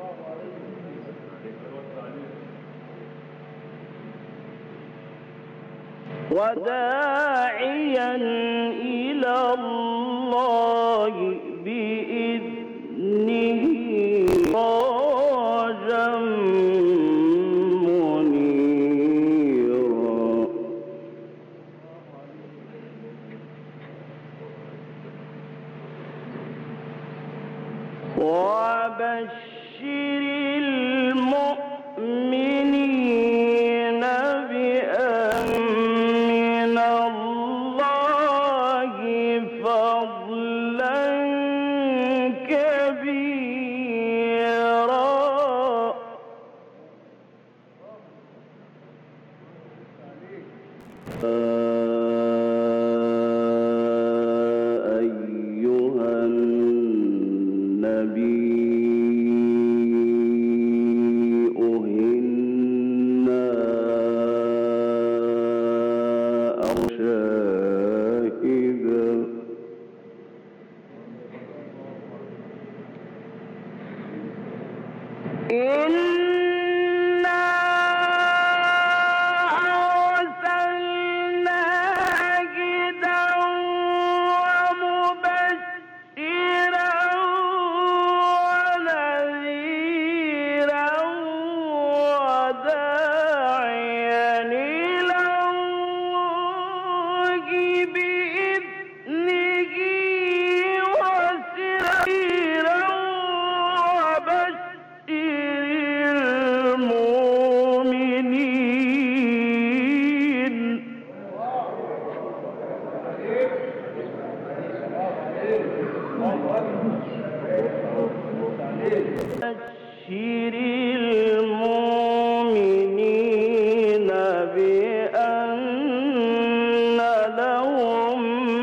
وداعيا إلى الله بإذنه سراجا منيرا وبشر المؤمنين بأن من الله فضلا كبيرا أيها النبي بشر المؤمنين بأن لهم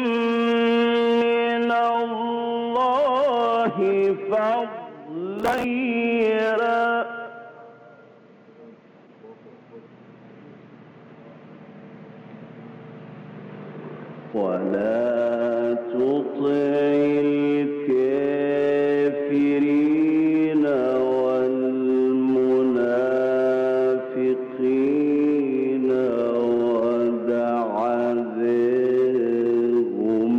من الله فضلا كبيرا ولا تطع الكافرين والمنافقين ودع ذرهم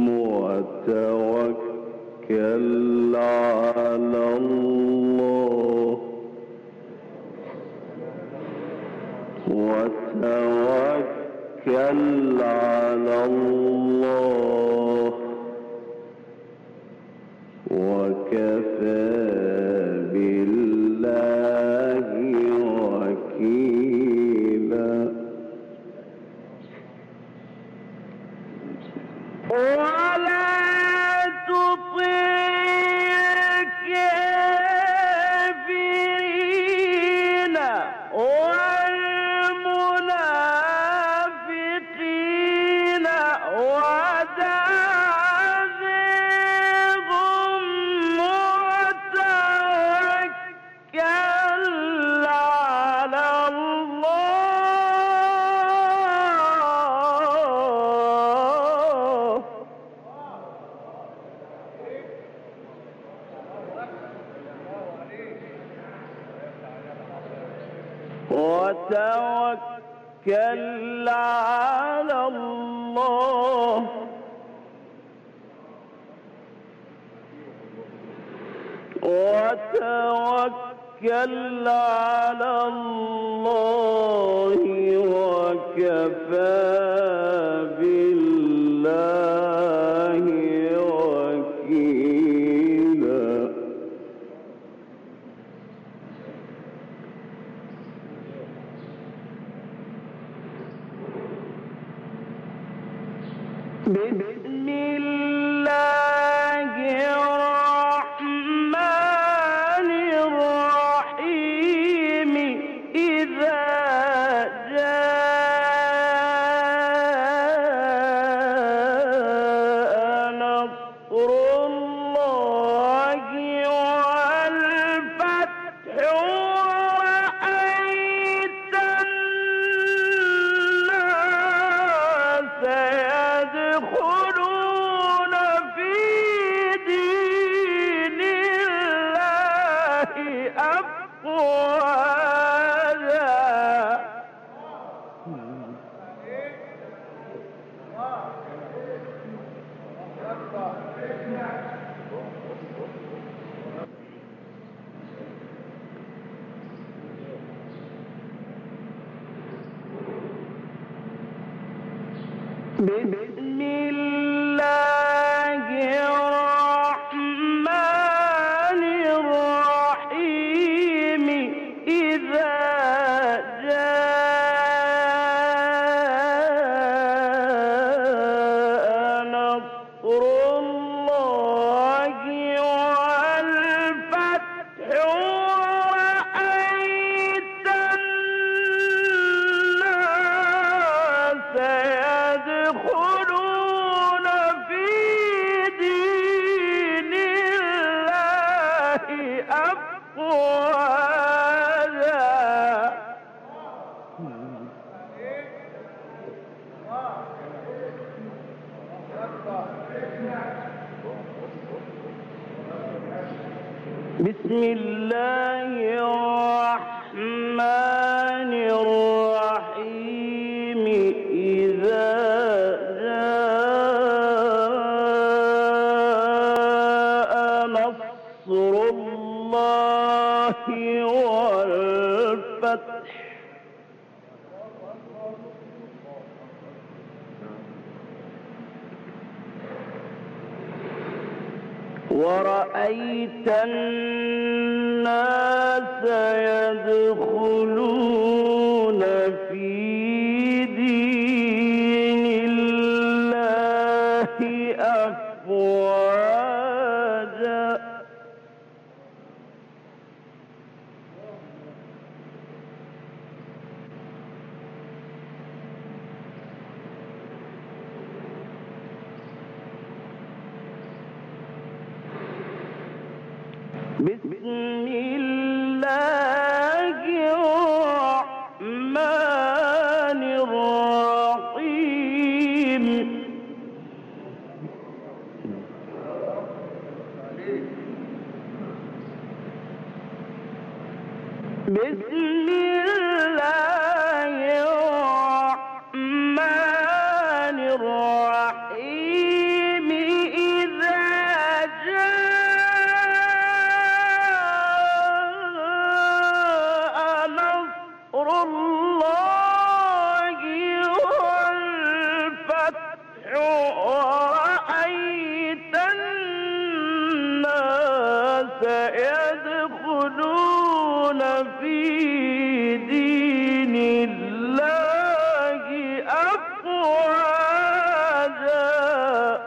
وتوكل على الله على الله وكفى بالله وكيلا ولا تطع الكافرين والمنافقين ودع ذرهم وتوكل على الله وتوكل على الله وتوكل على الله وكفى بالله وكيلا بسم الله الرحمن الرحيم إذا جاء نصر الله والفتح ورأيت الناس يدخلون أفواجا بسم الله الرحمن الرحيم إذا جاء نصر الله والفتح ورأيت الناس يدخلون في دين الله أفواجا بسم الله الرحمن الرحيم إذا جاء نصر الله والفتح ورأيت الناس يدخلون في دين الله أفواجا بسم الله الرحمن الرحيم بسم الله الرحمن الرحيم إذا جاء نصر الله والفتح ورأيت الناس يدخلون في دين الله أفواجا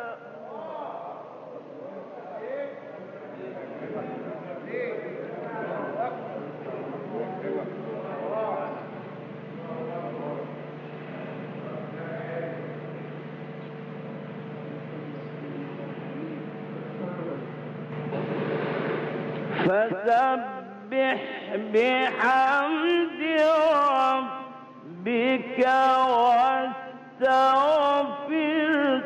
فسبح بحمد ربك واستغفره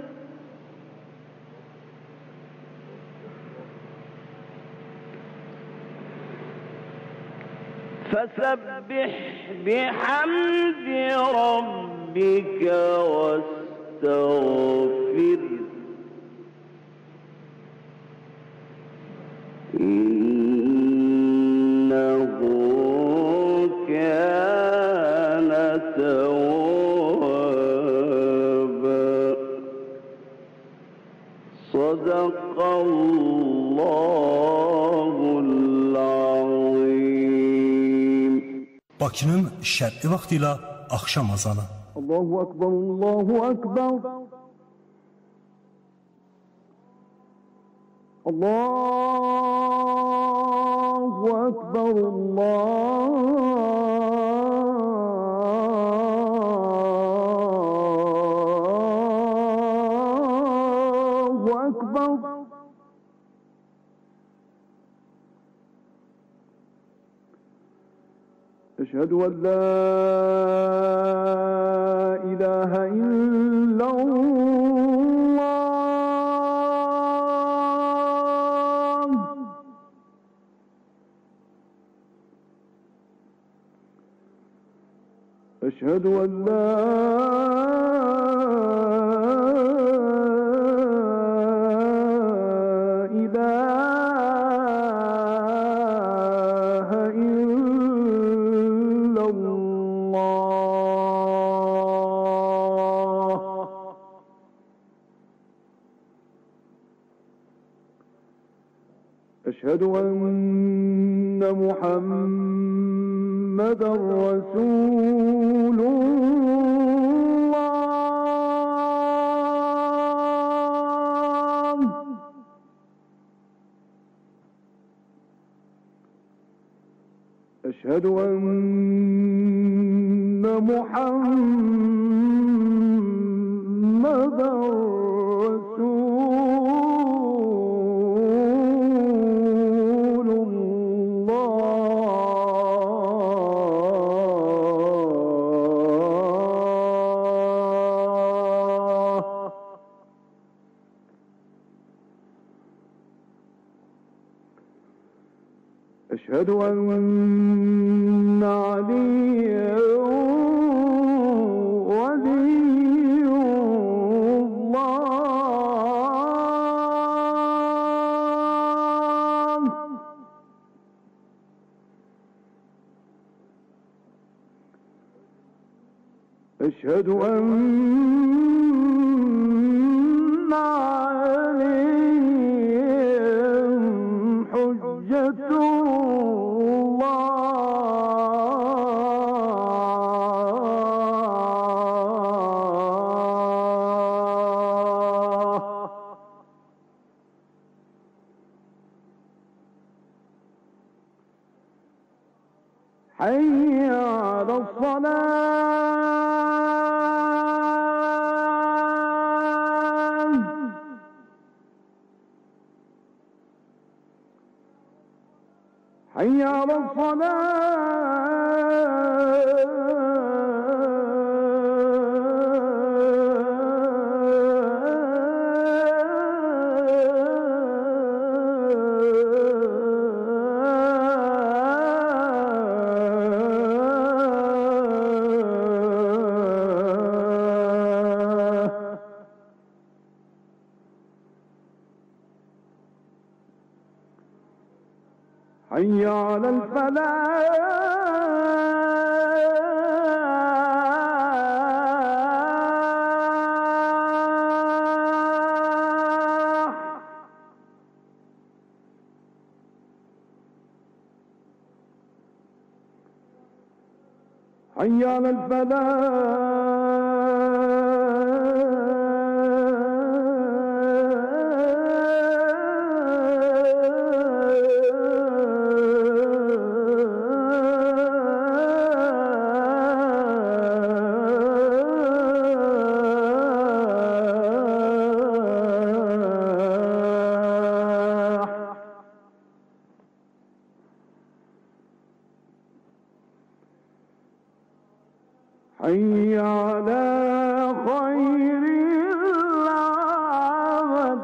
فسبح بحمد ربك واستغفره إنه كان توابا صدق الله العظيم. Bakının şərqi vaxtıyla axşam azanı. Allahu Ekber, Allahu Ekber. Allahu Ekber, Allahu Ekber. Eşhedü en la ilahe illallah أشهد أن لا إله إلا الله. أشهد أن محمدًا رسول الله. أشهد أن محمدًا رسول الله. أشهد أن عليا ولي الله. أشهد أن عليهم حجة حي على الصلاة. حي على حي على الفلاح. حي على حي على خير العمل.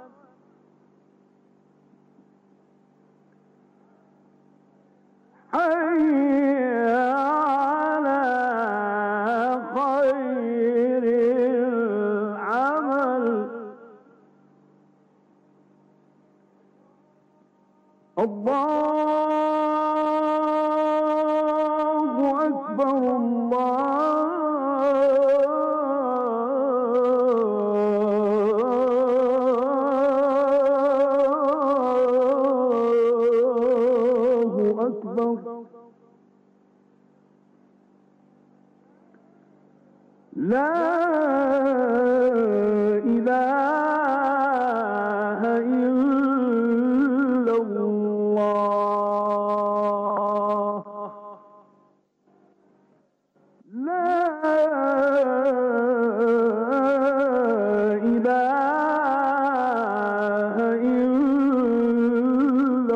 حي على خير العمل. الله أكبر. الله أكبر. لا إله إلا الله. لا إله إلا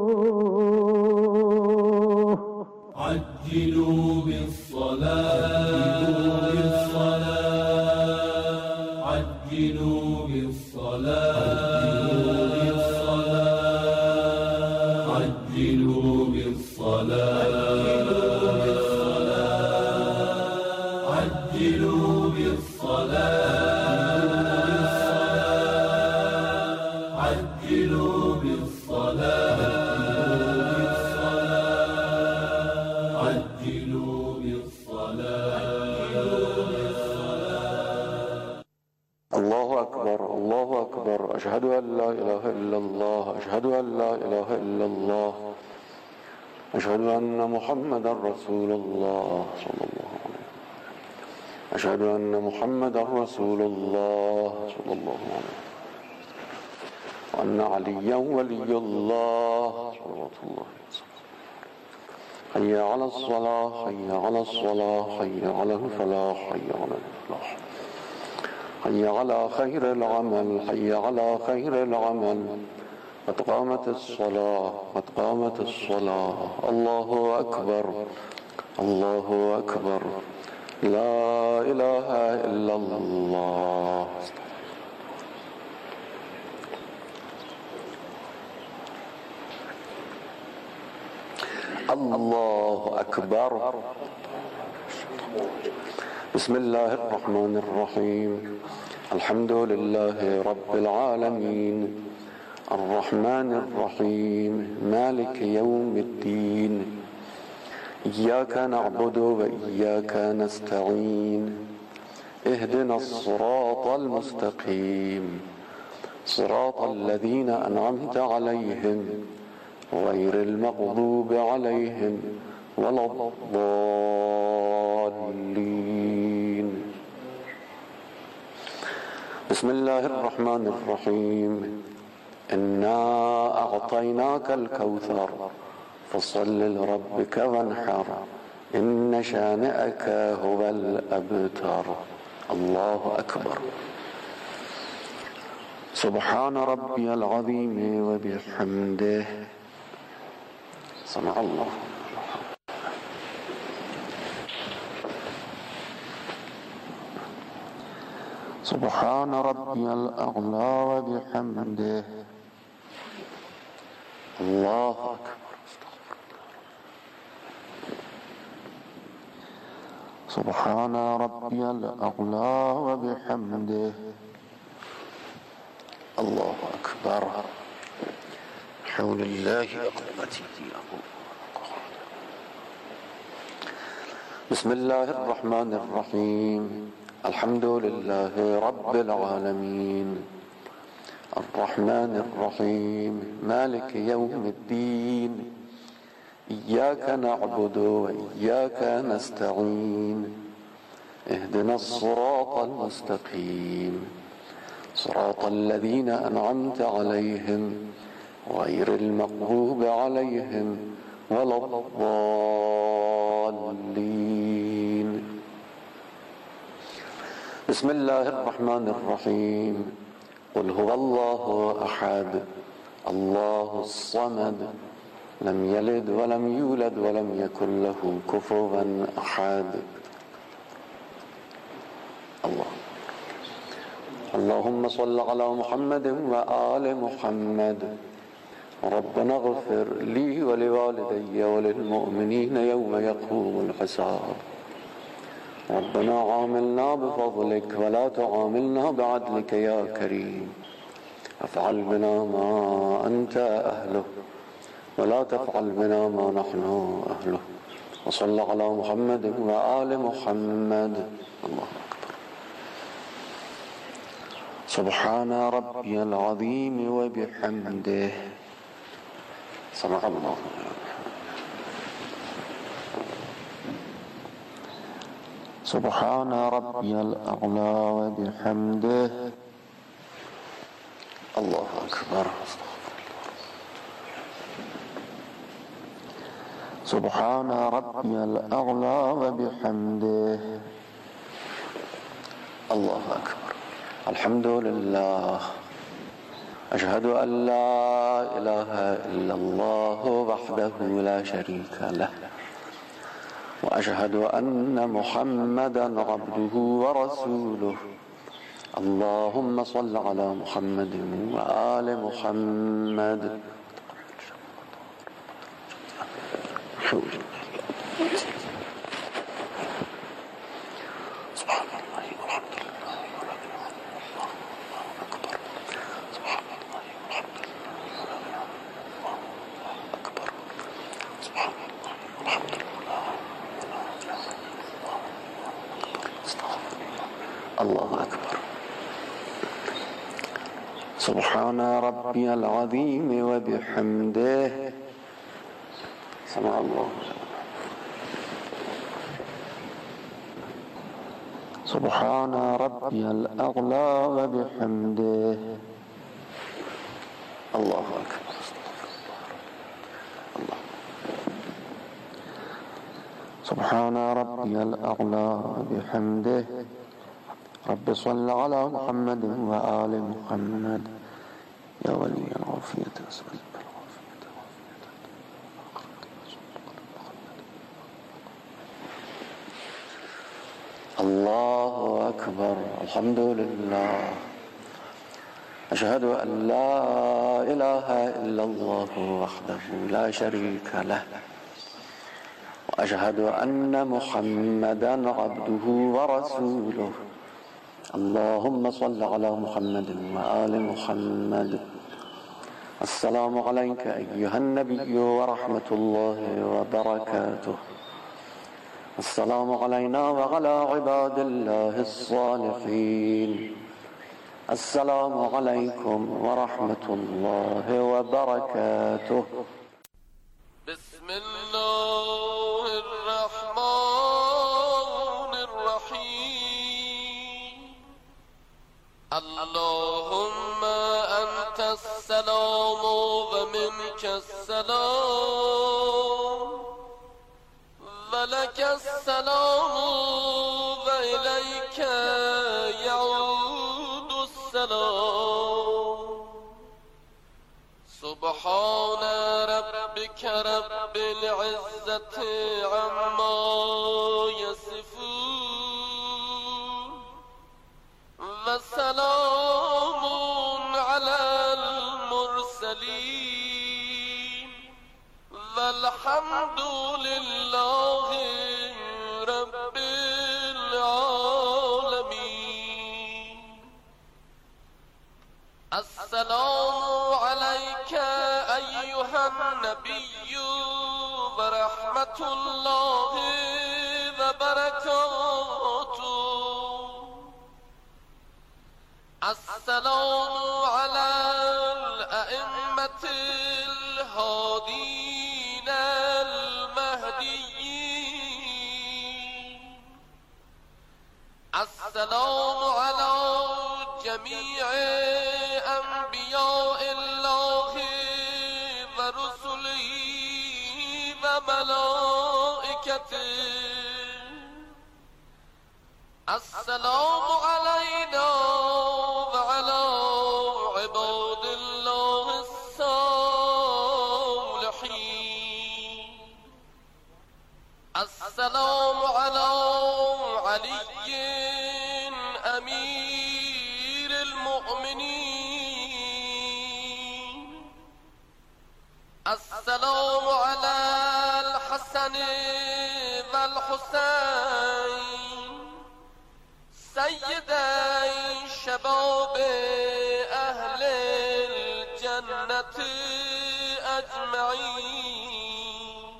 الله. عجلوا بالصلاة عجلوا بالصلاة عجلوا بالصلاة. الله أكبر الله أكبر، أشهد أن لا إله إلا الله، أشهد أن لا إله إلا الله، أشهد أن محمدا رسول الله صلى الله عليه وسلم، أشهد أن محمدا رسول الله صلى الله عليه وسلم، وأن عليا ولي الله صلوات الله وسلم. حي على الصلاة حي على الصلاة حي على الفلاح حي على الفلاح، حي على خير العمل حي على خير العمل، قد قامت الصلاة قد قامت الصلاة. الله أكبر الله أكبر، لا إله إلا الله. الله أكبر. بسم الله الرحمن الرحيم، الحمد لله رب العالمين، الرحمن الرحيم، مالك يوم الدين، إياك نعبد وإياك نستعين، اهدنا الصراط المستقيم، صراط الذين أنعمت عليهم غير المغضوب عليهم ولا الضالين. بسم الله الرحمن الرحيم، إنا أعطيناك الكوثر فصل لربك وانحر، إن شانئك هو الأبتر. الله أكبر. سبحان ربي العظيم وبحمده. سمع الله. سبحان ربي الأعلى وبحمده. الله أكبر. سبحان ربي الأعلى وبحمده. الله أكبر. حول الله أقوتي. بسم الله الرحمن الرحيم، الحمد لله رب العالمين، الرحمن الرحيم، مالك يوم الدين، إياك نعبد وإياك نستعين، اهدنا الصراط المستقيم، صراط الذين أنعمت عليهم غير المغضوب عليهم ولا الضالين. بسم الله الرحمن الرحيم، قل هو الله أحد الله الصمد لم يلد ولم يولد ولم يكن له كفوا أحد. اللهم صل على محمد وآل محمد. ربنا اغفر لي ولوالدي وللمؤمنين يوم يقوم الحساب. ربنا عاملنا بفضلك ولا تعاملنا بعدلك يا كريم. افعل بنا ما أنت أهله ولا تفعل بنا ما نحن أهله. وصلى على محمد وآل محمد. الله أكبر. سبحان ربي العظيم وبحمده. سمع الله. سبحان ربي الأعلى وبحمده. الله أكبر. سبحان ربي الأعلى وبحمده. الله أكبر. الحمد لله. أشهد أن لا إله إلا الله وحده لا شريك له، وأشهد أن محمدا عبده ورسوله. اللهم صل على محمد وآل محمد. سبحان الله والحمد لله ولا إله إلا الله والله أكبر. سبحان الله والحمد سبحان ربي العظيم وبحمده سمع الله. سبحان ربي الأعلى وبحمده. الله أكبر. الله. سبحان ربي الأعلى وبحمده. رب صل على محمد وآل محمد يا ولي العافية. الله أكبر. الحمد لله. أشهد أن لا إله إلا الله وحده لا شريك له، وأشهد أن محمدا عبده ورسوله. اللهم صل على محمد وآل محمد. السلام عليك أيها النبي ورحمة الله وبركاته. السلام علينا وعلى عباد الله الصالحين. السلام عليكم ورحمة الله وبركاته. بسم الله الرحمن الرحيم. اللهم أنت السلام ومنك السلام، ولك السلام وإليك يعود السلام. سبحان ربك رب العزة عما يصفون، وسلام على المرسلين، والحمد لله رب العالمين. السلام عليك أيها النبي ورحمة الله وبركاته. السلام على الأئمة الهادين المهديين. السلام على جميع أنبياء الله ورسله وملائكته. السلام علينا وعلى عباد الله الصالحين. السلام على علي أمير المؤمنين. السلام على الحسن والحسين سيدي شباب أهل الجنة أجمعين.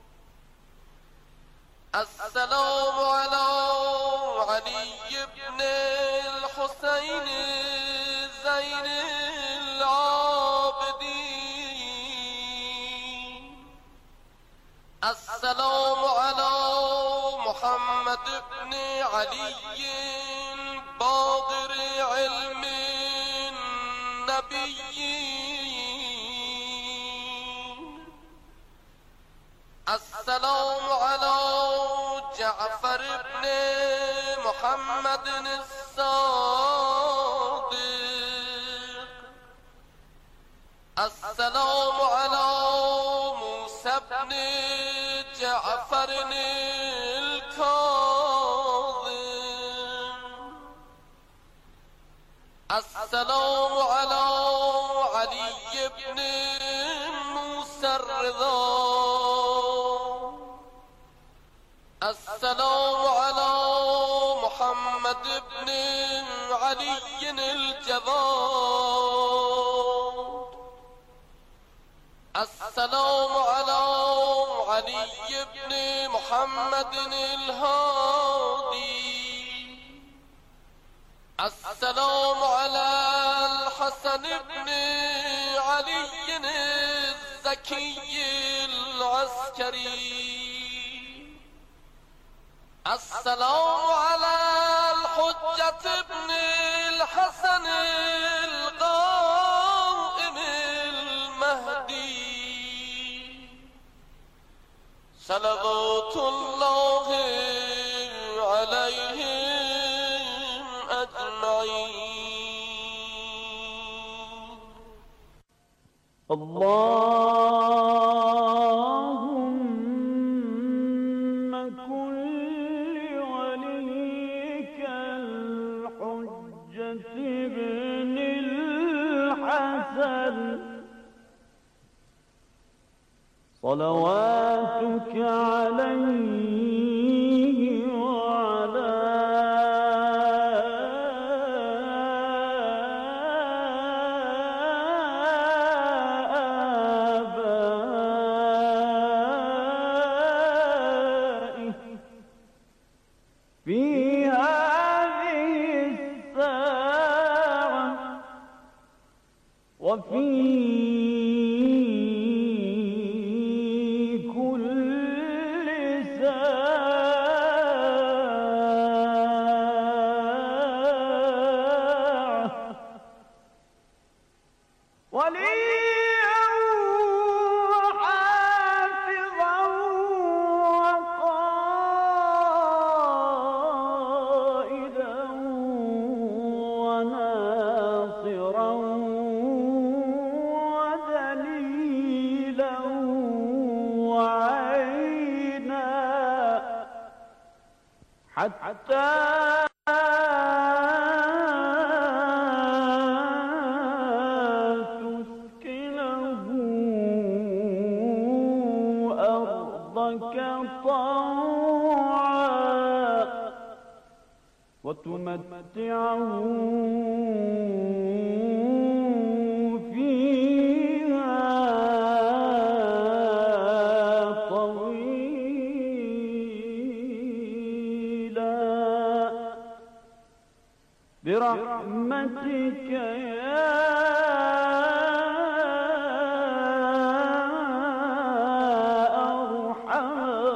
السلام على علي بن الحسين زين العابدين. السلام على محمد بن علي باقر علم النبيين. السلام على جعفر بن محمد الصادق. السلام على موسى بن جعفر الكاظم. السلام على علي بن موسى الرضا. السلام على محمد بن علي الجواد. السلام على علي بن محمد الهادي. السلام على الحسن بن علي الزكي العسكري. السلام على الحجة ابن الحسن القائم المهدي صلوات الله عليهم أجمعين. اللهم كن لوليك الحجة ابن الحسن صلواتك عليه وعلى آبائه في هذه الساعة وفي حتى تسكنه أرضك طوعا وتمتعه برحمتك يا أرحم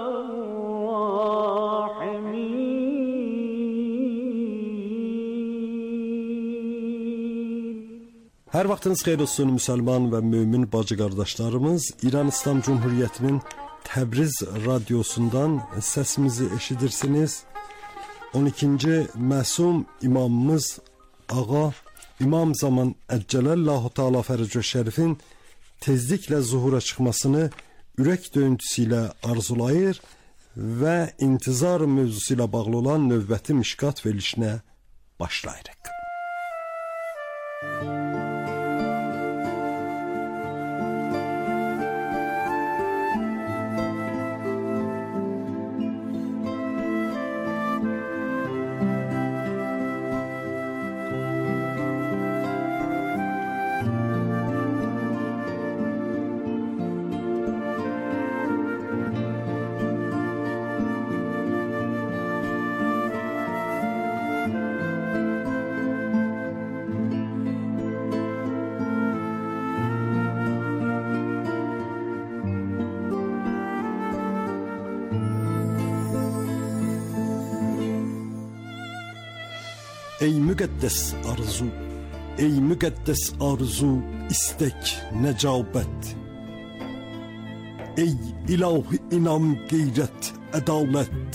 الراحمين. Hər vaxtınız xeyir olsun müsəlman və mömin bacı qardaşlarımız. İran İslam Cumhuriyyətinin Təbriz radiosundan səsimizi eşidirsiniz. 12-ci məsum imamımız Ağa İmam Zaman Əccələllahu Teala Fərəcə Şərifin tezliklə zuhura çıxmasını ürək döyüntüsü ilə arzulayır və intizar mövzusu ilə bağlı olan növbəti mişqat verilişinə başlayırıq. Ey müqəddəs arzu, ey müqəddəs arzu, istek, necabet. Ey ilahi inam, qeyrət, ədalət.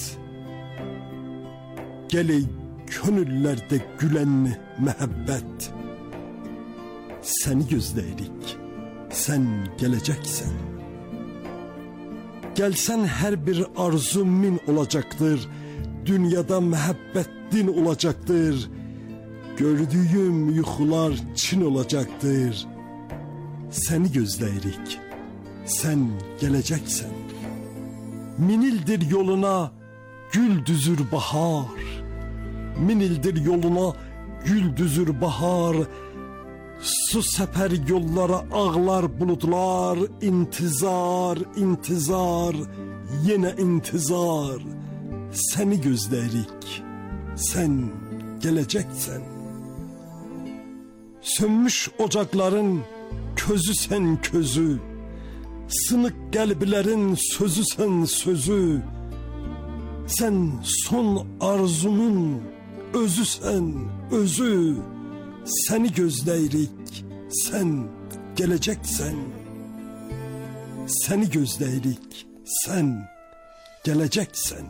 Gəl ey könüllərdə gülən məhəbbət. Səni gözləyirik, sən gələcəksən. Gəlsən hər bir arzu min olacaqdır, dünyada məhəbbət din olacaqdır. Gördüyüm yuxular Çin olacaqdır. Səni gözləyirik, sən gələcəksən. Min ildir yoluna gül düzür bahar. Min ildir yoluna gül düzür bahar. Su səpər yollara ağlar buludlar. İntizar, intizar, yenə intizar. Səni gözləyirik, sən gələcəksən. Sönmüş ocakların közü sen közü, sınık qəlblərin sözü sen sözü. Sen son arzumun özü sen özü. Seni gözləyirik, sen geleceksen. Seni gözləyirik, sen geleceksen.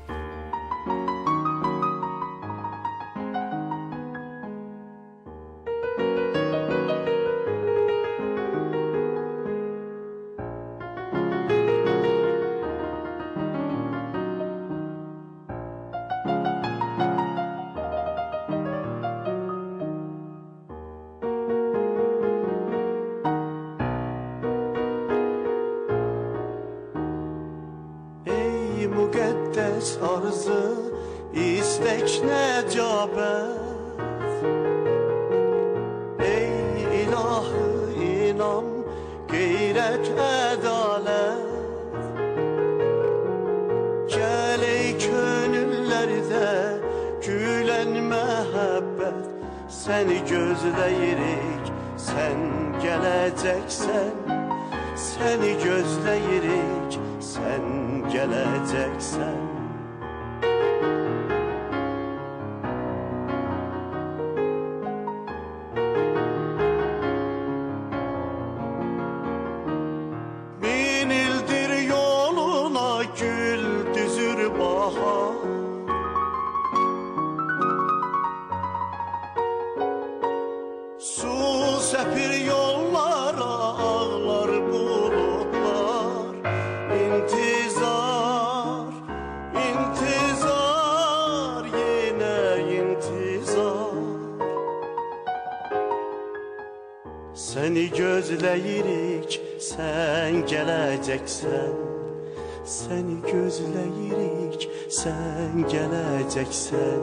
Müqəddəs arzu, istək nəcabət. Ey ilahı inam, qeyrət ədalət. Gəl ey könüllərdə gülən məhəbbət. Səni gözləyirik, sən gələcəksən. Səni gözləyirik, sən geleceksen. Bin ildir yoluna gül düzür bahar. Su sepir yollara ağlar bulutlar. İntizar, intizar, yine intizar. Seni gözləyirik, sen geleceksen. Seni gözləyirik, sen geleceksen.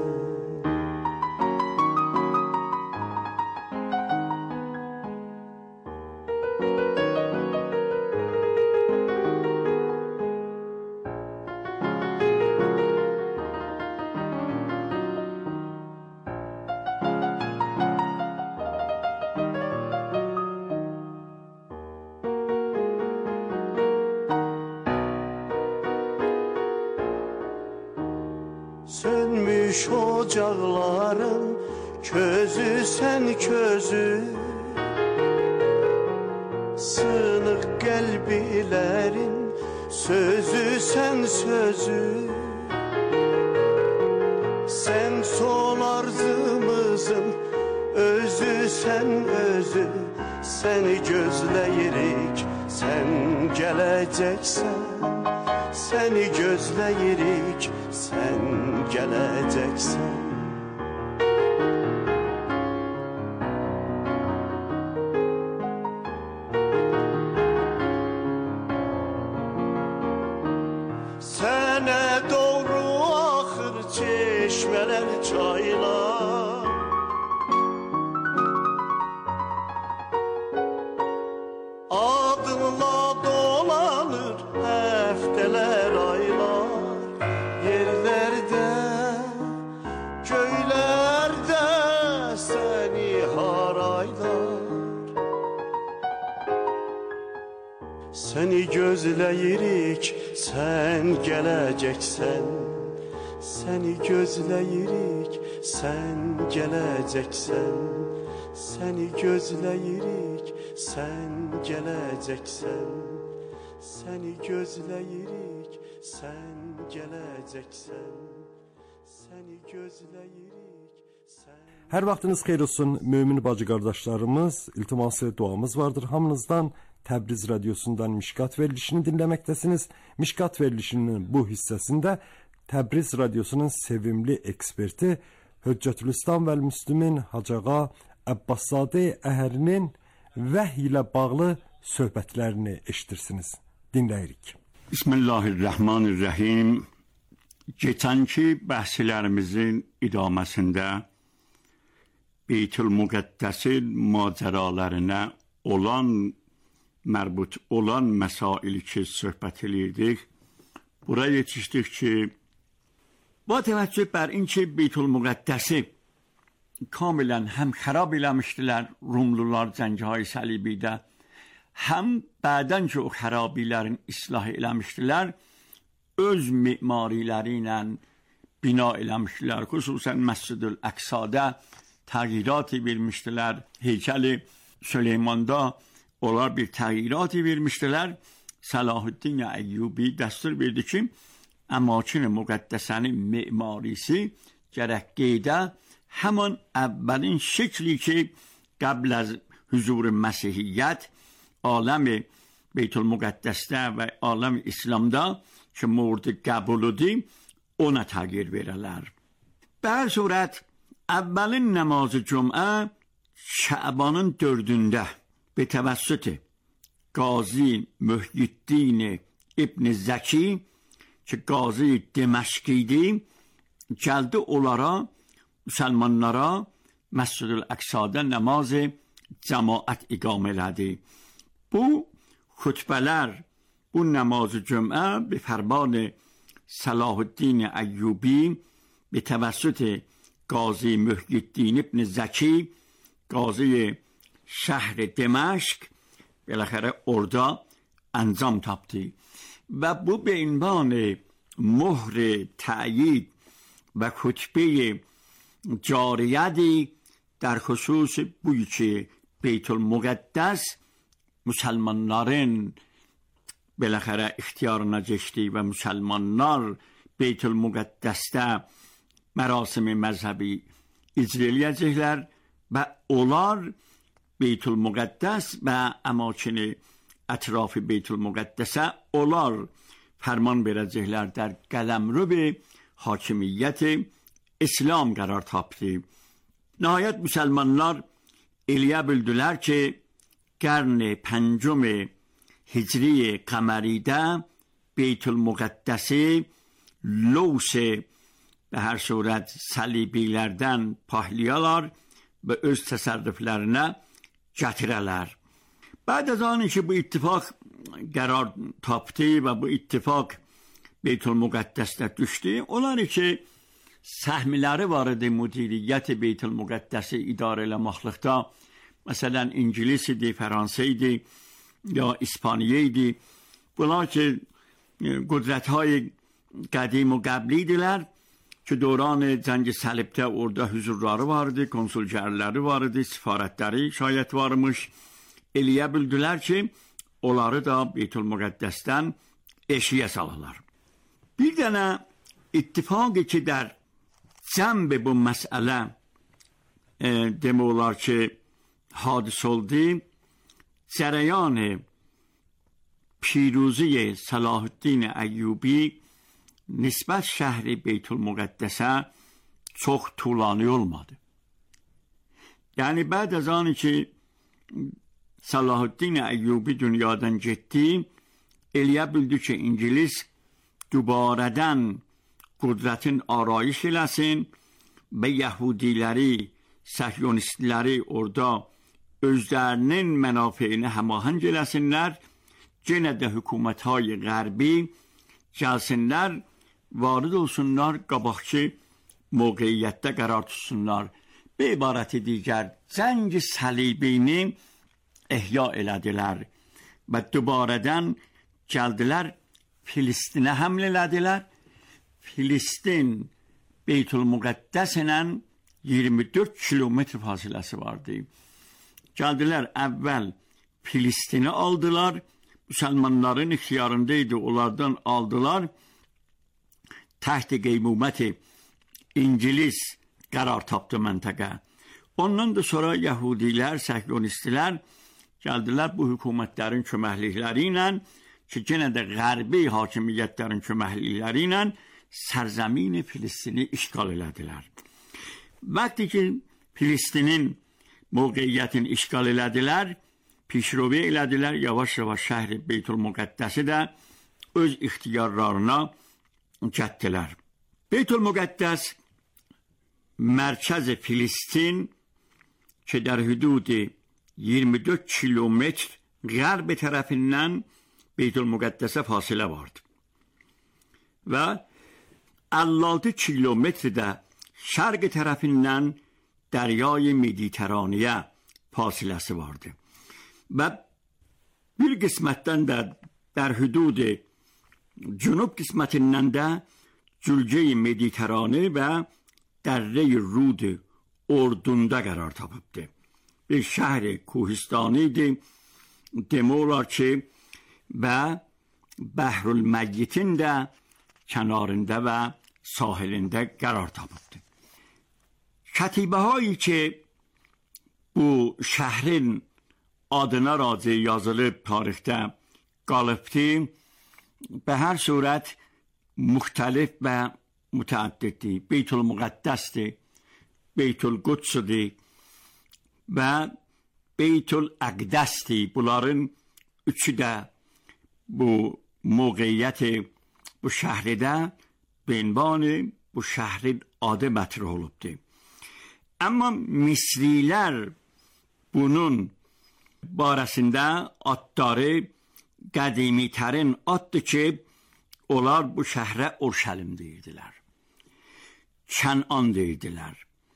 Sönmüş ocakların közü sen közü. Sınık qəlblərin sözü sen sözü. Sen son arzımızın özü sen özü. Seni gözləyirik, sen geleceksen. Seni gözləyirik, sen geleceksen. Sənə doğru axır çeşmələr, çaylar. Adınla dolanır həftələr, aylar. Yerlərdə, göylərdə səni haraylar. Səni gözləyirik, sen geleceksen. Seni gözləyirik, sen geleceksen. Seni gözləyirik, sen geleceksen. Seni gözləyirik, sen geleceksen. Seni gözləyirik, sen... Hər vaxtınız xeyir olsun mömin bacı qardaşlarımız. İltiması duamız vardır hamınızdan. Təbriz Radyosu'ndan Mişkat verilişini dinləməkdəsiniz. Mişkat verilişinin bu hissəsində Təbriz Radyosu'nun sevimli eksperti Höccətülislam və Müslümin Hacağa Əbbaszadə Əhərinin vəhy ilə bağlı söhbətlərini eşitirsiniz. Dinləyirik. Bismillahirrahmanirrahim. Geçənki bəhslərimizin idaməsində Beytülmüqəddəsin macəralarına mərbut olan məsaili ki söhbət edirdik. Buraya yetişdik ki, با توجه بر اینکه بیت المقدسی kamilen hem xarab eləmişdilər Rumlular Cəngəhay Səlibidə, həm bədən ki o xərabilərin islah eləmişdilər, öz mimariləri ilə bina eləmişdilər. Xüsusən Məscid-ül Əqsada təğyirat vermişdilər. Heykəli Süleymanda onlar bir təğyirat vermişdilər. Salahuddin Əyyubi dəstur verdi ki, əmakin müqəddəsənin mimarisi gərək qeydə həman əvvəlin şəkli ki, qəbl az huzur Məsihiyyət aləmi Beytül Müqəddəsdə və aləmi İslamda ki, mورد qəbuludur, ona təğyir verələr. Bə hər surət, əvvəlin namazı cümə Şəbanın 4-də به توسط قاضی محی‌الدین ابن زکی که قاضی دمشقیdi gəldi onlara, müsəlmanlara Məscid-ül Əqsada namaz cəmaət iqam elədi. Bu xutbələr, bu namaz cümə به فرمان صلاح الدین ایوبی به توسط قاضی محی‌الدین ابن زکی قاضی شهر دمشق بالاخره orada انجام tapdı و bu به عنوان مهر تأیید و خطبه جاریتی در خصوص بوی که بیت المقدس مسلمانların بالاخره اختیارına geçti و مسلمانlar بیت المقدس'te merasim məzhəbi icra eləyəcəklər və onlar Beytül Müqəddəs və əmakini ətrafı Beytül Müqəddəsə onlar fərman verəcəklər در قلمرو hakimiyyət İslam qərar tapdı. Nəhayət müsəlmanlar eləyə bildilər ki, qarn 5 hicri qəməridə Beytül Müqəddəsi lous به هر صورت صلیبیlərdən pahliyalar və öz təsərrüflərinə gətirələr. بعد از آنی که bu ittifaq qərar tapdı və bu ittifaq Beytül Müqəddəsdə düşdü, onlar ki səhmiləri var idi müdiriyyət Beytül Müqəddəsi idarə eləməklikdə, məsələn İngilis idi, Fransa idi ya İspaniya idi. Bunlar ki qüdrətهای قدیم و قبلی idilər که دوران جنگ صلیب'de orada huzurları vardı, konsulgerleri vardı, sifarətləri şayət varmış. Eləyə bildilər ki, onları da Beytül Müqəddəsdən eşiyə salırlar. Bir dənə ittifaqı ki, در cəmb bu məsələ demək olar ki, hadis oldu. Cərəyan پیروزی صلاح الدین ایوبی نسبت شهر بیت المقدسه çok طولانی olmadı. Yani بعد از آنی که صلاح الدین ایوبی dünyadan getdi, eləyə bildi ki, İngiliz dubarədən qudrətin arayış eləsin və Yahudiləri, Səhyonistləri orada özlərinin mənafeyini həmahəng eləsinlər, yenə də hökumətهای qərbi gəlsinlər, varid olsunlar, qabaqçı موقعیت قرار tutsunlar. به عبارت دیگر جنگ صلیبینی احیا elədilər və dubarədən gəldilər Filistinə həmlə elədilər. Filistin Beytül Müqəddəs ilə 24 kilometr fasiləsi vardı. Gəldilər əvvəl Filistini aldılar. Müsəlmanların ixtiyarındaydı, onlardan aldılar. Təht-i qeymuməti İngiliz qərar tapdı məntəqə. Ondan da sonra Yahudilər, Səhyonistlər gəldilər bu hökumətlərin köməklikləri ilə ki, yenə də qərbi hakimiyyətlərin köməklikləri ilə sərzəmin Filistini işgal elədilər. Vaxtı ki, Filistinin mövqeyyətini işgal elədilər, pişrovi elədilər, yavaş-yavaş şəhri Beytül Müqəddəsi də öz ixtiyarlarına gətdilər. Beytül Müqəddəs مرکز فلسطین که در حدود 22 کیلومتر غرب طرفیnden بیت المقدس'e فاصله vardı. Ve 56 kilometrede şarq tərəfindən دریای مدیترانه fasilesi vardı. Ve bir kısmetten de der hududu cunub kısmetinden de Cülce-i Mediterane ve Derre-i Rud Ordun'da karar tapıptı. Bir şehri Kuhistaniydi. Demolar ki ve Behrül Meyyit'in de kenarında ve sahilinde karar tapıptı. Katibe-hایی ki bu şehrin adına razı yazılıp tarihte kalıptı. Be her suret muhtelif ve müteaddiddi. Beytül Muqaddes'di, Beytül Quds'di ve Beytül Aqdes'di. Bunların üçü de bu موقعیت bu şehirde benbani bu şehrin adı metrh olubdu. Ama Misriler bunun barəsində adları qədimiterin addır ki, onlar bu şəhərə Urşəlim deyirdilər. Kənan deyirdilər.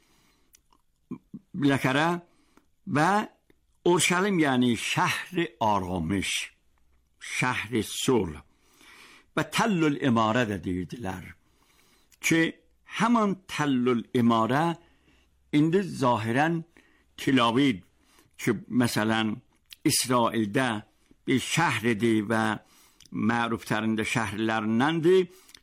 Biləkərə və Urşəlim yəni şəhri aramış, şəhri sulh və Təllül İmarə də deyirdilər ki, həman Təllül İmarə indi zahirən Tilavid ki, məsələn, İsraildə bir şəhridir və məruflərində şəhərlərindəndir.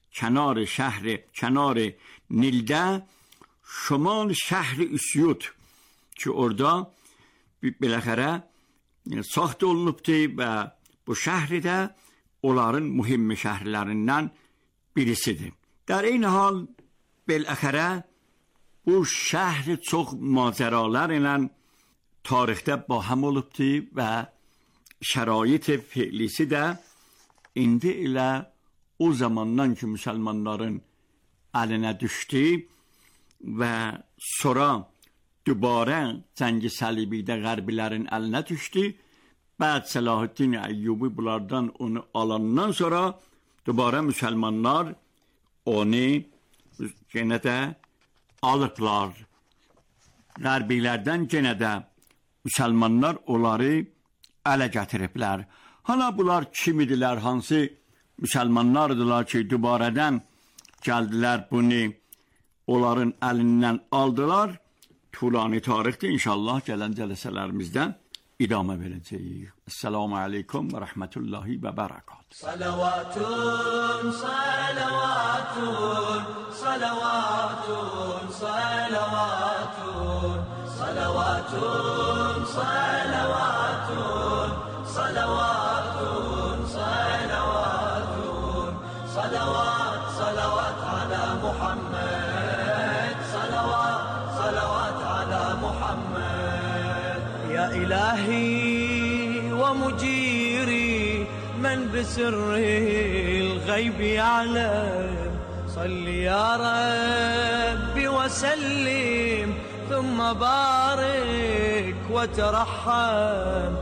Kənarı Nildə Şumal şəhri Üsyud ki, orada biləxərə saxt olunubdur və bu şəhri də onların mühim şəhərlərindən birisidir. در این حال biləxərə bu şəhri çox macəralar ilə tarixdə bahəm olubdur və şərait fiilisi də indi ilə o zamandan ki müsəlmanların əlinə düşdü və sonra dübarə Cəngi Səlibidə qərbilərin əlinə düşdü. Bəd Səlahiddin Əyyubi bunlardan onu alandan sonra dübarə müsəlmanlar onu yenə də alıblar. Qərbilərdən yenə də müsəlmanlar onları ələ gətiriblər. Hala bunlar kim idilər, hansı müsəlmanlardılar ki, dübarədən gəldilər bunu onların əlindən aldılar. Tulani tarixdə inşallah gələn cəlsələrimizdən idamə verəcəyik. Esselamu aleykum və rəhmətullahi və bərəkət. Salavatun, salavatun, salavatun, salavatun, salavatun, salavatun, salavatun, salavatun, salavat, salavat ala Muhammed, salavat, salavat ala Muhammed. Ya ilahi ve muciri من بسر الغيب يعلم صل يا ربي وسلم ثم بارك وترحم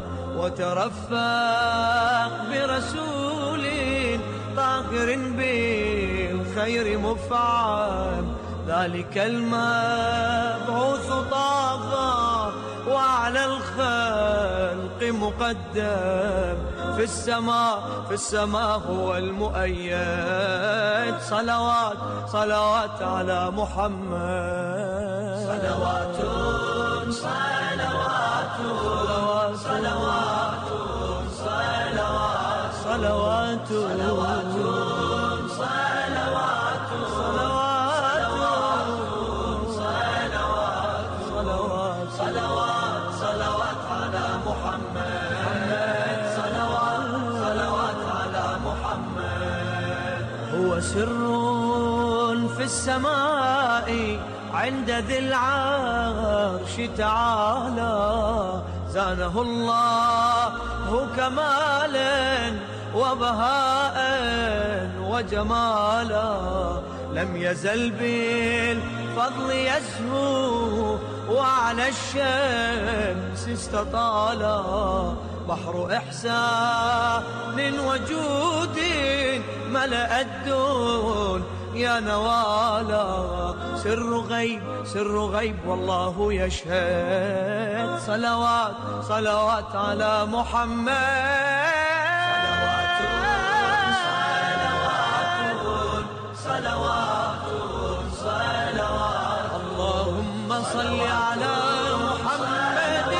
وترفق برسول طاهر بالخير مفعم ذلك المبعوث طه وعلى الخلق مقدم في السماء هو المؤيد صلوات صلوات على محمد صلوات صلوات صلوات صلوات صلوات صلوات سر في السماء عند ذي العرش تعالى زانه الله كمالا وبهاء وجمالا لم يزل بالفضل يزهو وعلى الشمس استطالا بحر إحسان وجود ملأ الدون يا نوالا سر غيب والله يشهد صلوات صلوات على محمد صلوات اللهم صل على محمد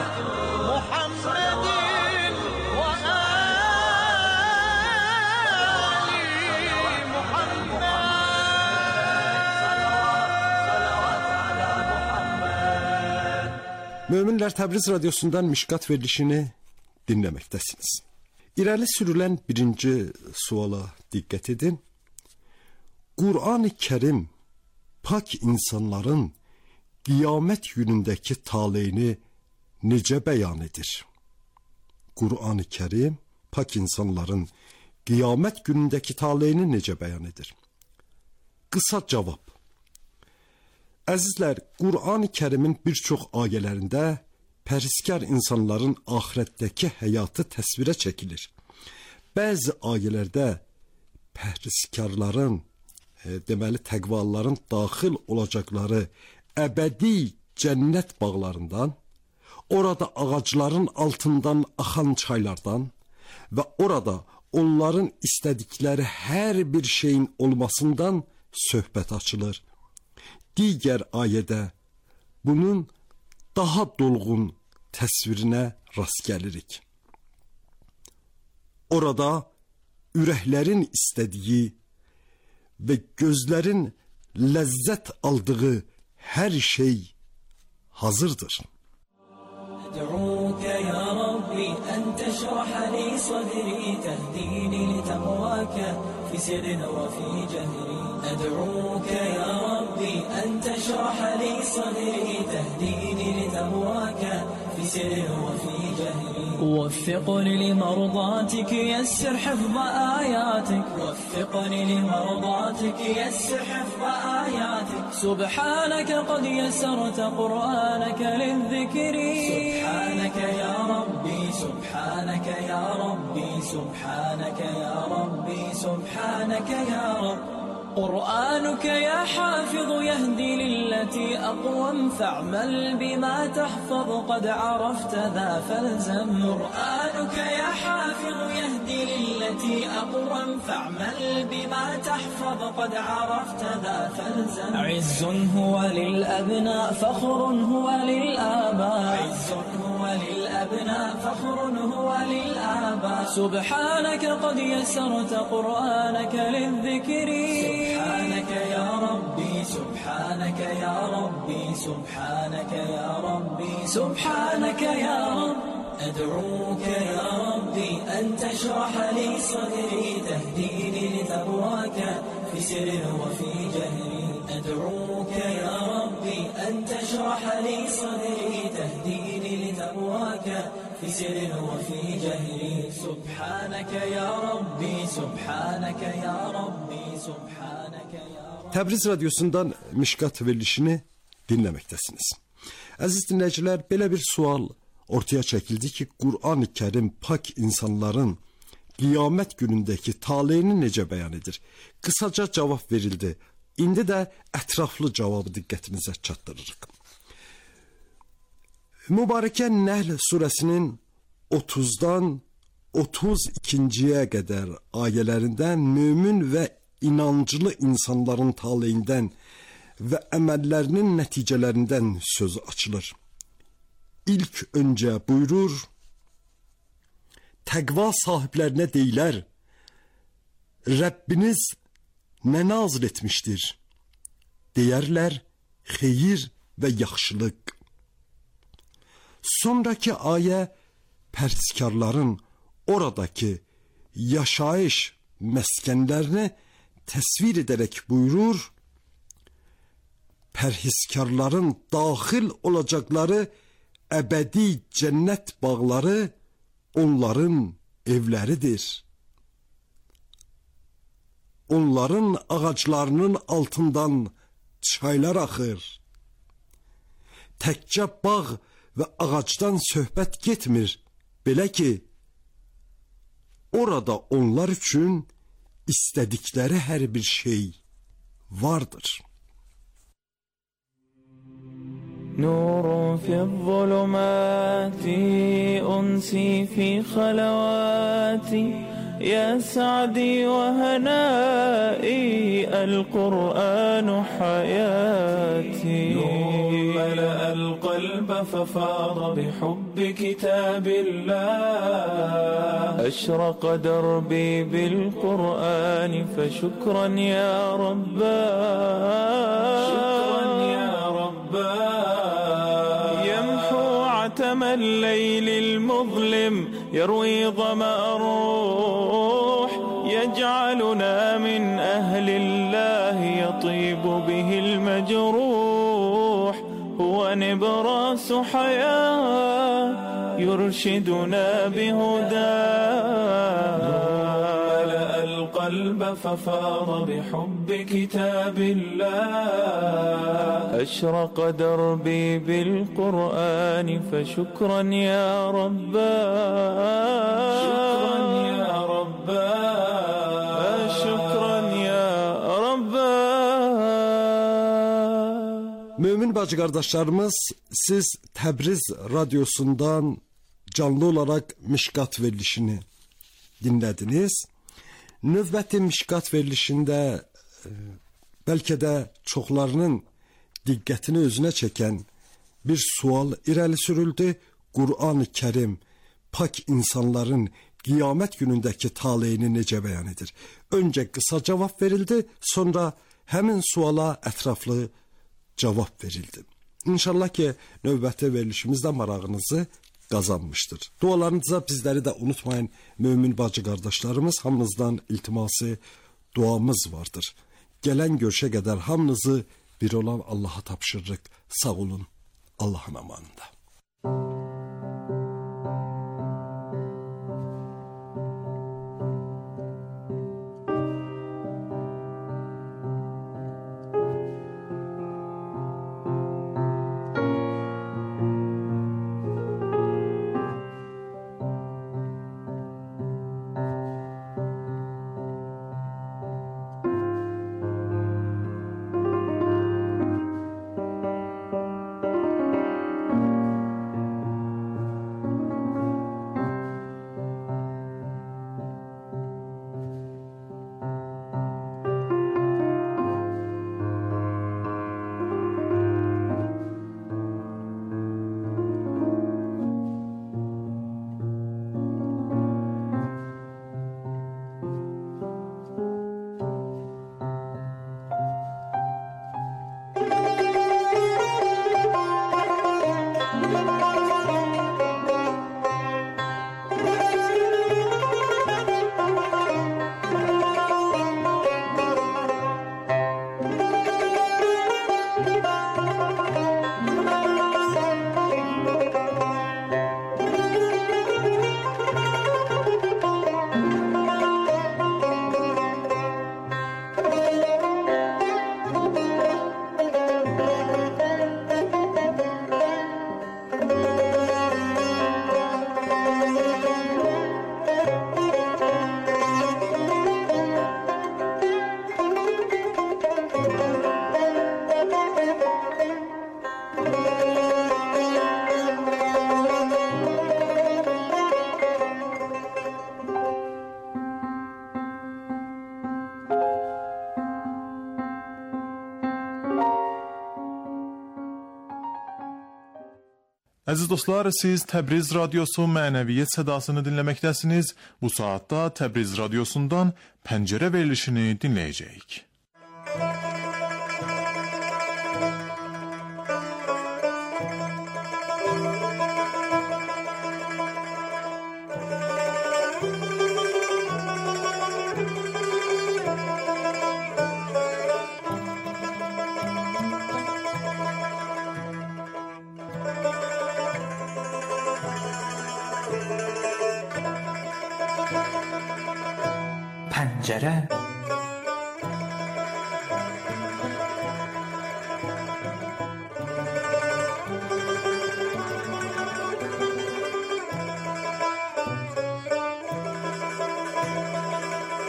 Möminlər Təbriz radiosundan Mişqat verilişini dinləməkdəsiniz. İrəli sürülən birinci suala diqqət edin. Qur'an-ı Kərim pak insanların qiyamət günündəki taleyini necə bəyan edir? Qur'an-ı Kərim pak insanların qiyamət günündəki taleyini necə bəyan edir? Qısa cavab. Əzizlər, Qur'an-ı Kərimin bir çox ayələrində pərhiskar insanların axirətdəki həyatı təsvirə çəkilir. Bəzi ayələrdə pərhiskarların, deməli təqvalıların daxil olacaqları əbədi cənnət bağlarından, orada ağacların altından axan çaylardan və orada onların istədikləri hər bir şeyin olmasından söhbət açılır. Digər ayədə bunun daha dolğun təsvirinə rast gəlirik. Orada ürəklərin istədiyi və gözlərin ləzzət aldığı hər şey hazırdır. أدعوك يا ربي أن تشرح لي صدري تهديني لتقواك في سر وفي جهري أدعوك يا ربي أن تشرح لي صدري تهديني لتقواك في سر وفي جهري وفقني لمرضاتك يسر حفظ آياتك وفقني لمرضاتك يسر حفظ آياتك سبحانك قد يسرت قرآنك للذكر سبحانك يا ربي سبحانك يا ربي سبحانك يا ربي سبحانك يا رب قرآنك يا حافظ يهدي للتي أقوم فاعمل بما تحفظ قد عرفت ذا فالزم قرآنك يا حافظ يهدي للتي أقوم فاعمل بما تحفظ قد عرفت ذا فالزم عز هو للأبناء فخر هو للآباء عز هو للأبناء فخر هو للآباء سبحانك قد يسرت قرآنك للذكر سبحانك يا ربي سبحانك يا ربي سبحانك يا ربي سبحانك يا رب أدعوك يا ربي أن تشرح لي صدري تهديني لتقواك في سر وفي جهري أدعوك يا ربي أن تشرح لي صدري تهديني لتقواك في سر وفي جهري سبحانك يا ربي سبحانك يا ربي سبحانك يا ربي Təbriz radiosundan Mişqat verilişini dinləməkdəsiniz. Əziz dinləyicilər, belə bir sual ortaya çəkildi ki, Qur'an-ı Kərim pak insanların qiyamət günündəki taleyini necə bəyan edir? Qısaca cavab verildi. İndi də ətraflı cavabı diqqətinizə çatdırırıq. Mübarəkə Nəhl surəsinin 30-dan 32-ciyə qədər ayələrində mömin və inancılı insanların taleyindən və əməllərinin nəticələrindən söz açılır. İlk öncə buyurur, təqva sahiblərinə deyilər, Rəbbiniz nə nazil etmişdir? Deyərlər, xeyir və yaxşılıq. Sonraki ayə pərhiskarların oradakı yaşayış məskənlərini təsvir edərək buyurur, pərhiskarların daxil olacaqları əbədi cənnət bağları onların evləridir. Onların ağaclarının altından çaylar axır. Təkcə bağ və ağacdan söhbət getmir, belə ki, orada onlar üçün istədikləri hər bir şey vardır. نور في الظلمات أنسي في خلواتي يا سعدي وهنائي القرآن حياتي نور ملأ القلب ففاض بحب كتاب الله أشرق دربي بالقرآن فشكرا يا رباه شكرا يا رباه عتم الليل المظلم يروي ظمأ الروح يجعلنا من أهل الله يطيب به المجروح هو نبراس حياة يرشدنا بهداه ملأ القلب ففاض بحب كتاب الله أشرق دربي بالقرآن فشكرا يا رباه شكرا يا رباه شكرا يا رباه. Mömin bacı qardaşlarımız, siz Təbriz radyosundan canlı olaraq Mişqat verilişini dinlədiniz. Növbəti Mişqat verilişində bəlkə də çoxlarının diqqətini özünə çəkən bir sual irəli sürüldü. Qur'an-ı Kərim pak insanların qiyamət günündəki taleyini necə bəyan edir? Öncə qısa cavab verildi, sonra həmin suala ətraflı cavab verildi. İnşallah ki, növbəti verilişimizdə marağınızı qazanmışdır. Dualarınıza bizləri də unutmayın, mömin bacı qardaşlarımız. Hamınızdan iltiması, duamız vardır. Gələn görüşə qədər hamınızı bir olan Allah'a tapşırırıq. Sağ olun, Allah'ın amanında. Əziz dostlar, siz Təbriz Radyosu mənəviyyət sədasını dinləməkdəsiniz. Bu saatda Təbriz Radyosundan Pəncərə verilişini dinləyəcəyik. Pəncərə.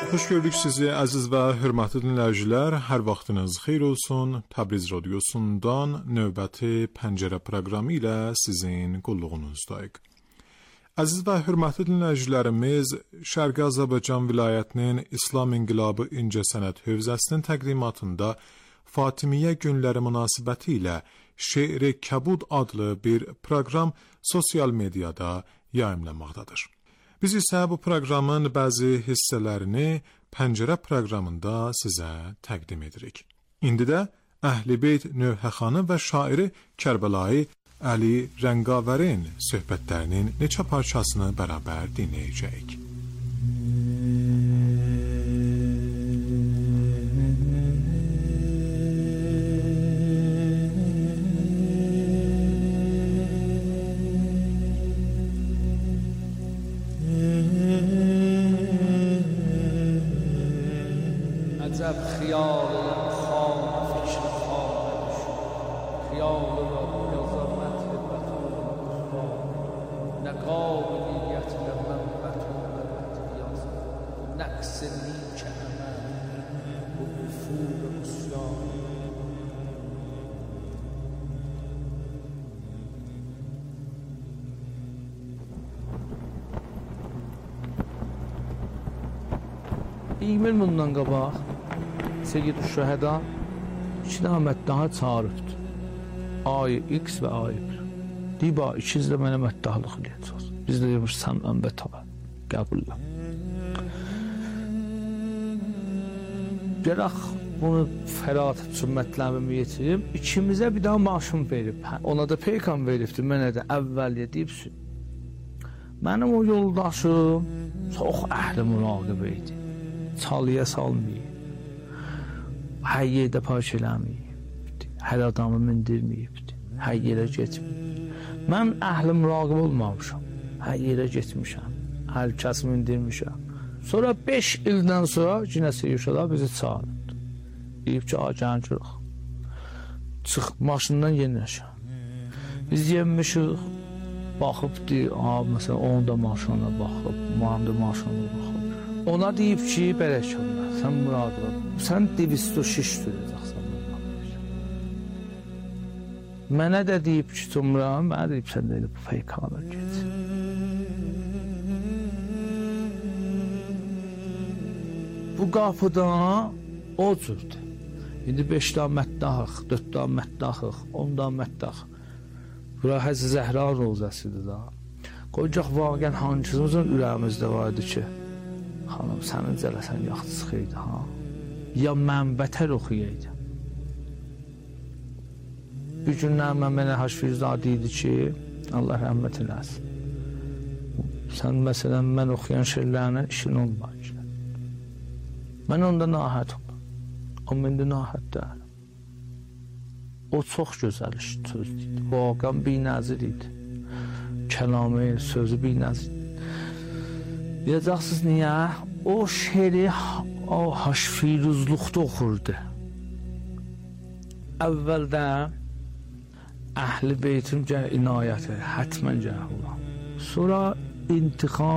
Xoş gördük sizi əziz və hörmətli dinləyicilər. Hər vaxtınız xeyir olsun. Təbriz radiosundan növbəti pəncərə proqramı ilə sizin qulluğunuzdayıq. Əziz və hörmətli dinləyicilərimiz, Şərqi Azərbaycan vilayətinin İslam İnqilabı İncəsənət hövzəsinin təqdimatında Fatimiyyə günləri münasibəti ilə Şeiri Kəbud adlı bir proqram sosial mediada yayımlanmaqdadır. Biz isə bu proqramın bəzi hissələrini Pəncərə proqramında sizə təqdim edirik. İndi də Əhl-i Beyt Növhəxanı və şairi Kərbəlayı Əli Rəngavərin söhbətlərinin neçə parçasını bərabər dinləyəcəyik. عجب خیالم خام فکر خواهد شد خیال را یزارمت بطور نه قابلیت نه من بطور قیاس نقص نیک عمل و افور مسیان İyimil bundan qabaq Seyyid-i Şəhəda 2 dənə məddaha çağırıbdır. Ayı X və ayı 1. Diba ikiz də mənə məddahlıq eləyəcək. Biz də demiş, sən ənbət ala, qəbullə. Gərək bunu fərat üçün mətləbimi yetirim. İkimizə bir daha maaşım verib. Ona da peykan veribdir, mənə də əvvəlyə deyibsin. Mənim o yoldaşım çox əhli müraqibə idi. Çalıya salmayıb. Hər yerdə parç eləməyibdi. Hər adamı mindirməyibdi. Hər yerə getməyib. Mən əhli müraqib olmamışam. Hər yerə getmişəm. Hər kəs mindirmişəm. Sonra 5 ildən sonra yenə Seyyid bizi çağırdı. Deyib ki, gəncirıq. Çıx, maşından yenləşəm. Biz yenmişik. Baxıbdı, məsələn, onun da maşınına baxıb, mənim də maşınına baxıb. Ona deyib ki, bələk olmaz, sən müraqib ol. Sən divist o şiş duracaqsan. Mənə də deyib ki, Tumran, mənə deyib, sən də elə bu feykanı get. Bu qapıdan o cürdür. İndi 5 dağ məddahıq, 4 dağ məddahıq, 10 dağ məddahıq. Bura Həzrəti Zəhra rozəsidir da. Qoyacaq vaqən hancımızın ürəyimizdə vardı ki, xanım, sənin cələsən yaxşı çıxıydı, ha? Ya mən bətər oxuyaydı. Bir günlər mənə Haşfirzad idi ki, Allah rəhmət eləsin. Sən məsələn, mən oxuyan şeylərlə işin olmayır. Mən onda nahət oldum. O məndə nahət deyil. O çox gözəl sözdür. Vaqən binəzir idi. Kəlamı, sözü binəzir. Deyəcəksiniz niyə? O şeiri Haşfiruzluqda oxurdu. Əvvəldə Əhl-i Beytin inayəti hətmən cəhul. Sonra intiqam